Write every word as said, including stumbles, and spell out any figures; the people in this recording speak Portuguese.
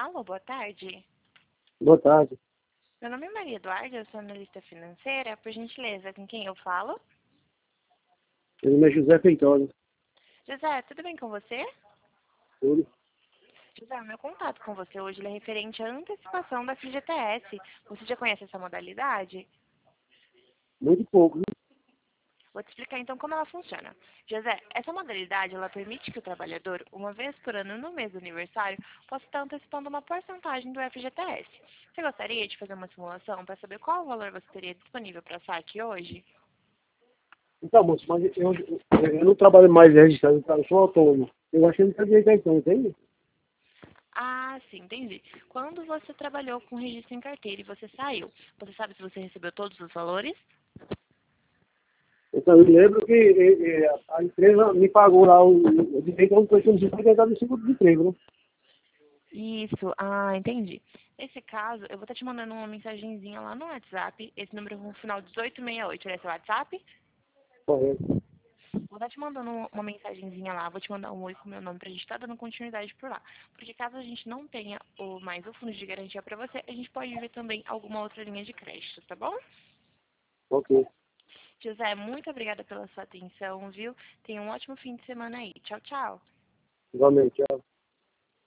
Alô, boa tarde. Boa tarde. Meu nome é Maria Eduarda, eu sou analista financeira. Por gentileza, com quem eu falo? Meu nome é José Feitosa. José, tudo bem com você? Tudo. José, o meu contato com você hoje ele é referente à antecipação da F G T S. Você já conhece essa modalidade? Muito pouco, né? Vou te explicar então como ela funciona. José, essa modalidade ela permite que o trabalhador, uma vez por ano no mês do aniversário, possa estar antecipando uma porcentagem do F G T S. Você gostaria de fazer uma simulação para saber qual valor você teria disponível para saque hoje? Então, moço, mas eu, eu, eu não trabalho mais registrado, eu sou autônomo. Eu achei que não sabia que então, entende? Ah, sim, entendi. Quando você trabalhou com registro em carteira e você saiu, você sabe se você recebeu todos os valores? Então, eu lembro que eh, eh, a empresa me pagou lá o o direito a um questão de cinquenta de seguro de emprego, né? Isso, ah, entendi. Nesse caso, eu vou estar te mandando uma mensagenzinha lá no WhatsApp, esse número com o final dezoito sessenta e oito, ele é seu WhatsApp? Correto. Vou estar te mandando uma mensagenzinha lá, vou te mandar um oi com o meu nome pra gente estar dando continuidade por lá. Porque caso a gente não tenha o, mais o fundo de garantia pra você, a gente pode ver também alguma outra linha de crédito, tá bom? Ok. José, muito obrigada pela sua atenção, viu? Tenha um ótimo fim de semana aí. Tchau, tchau. Igualmente, tchau.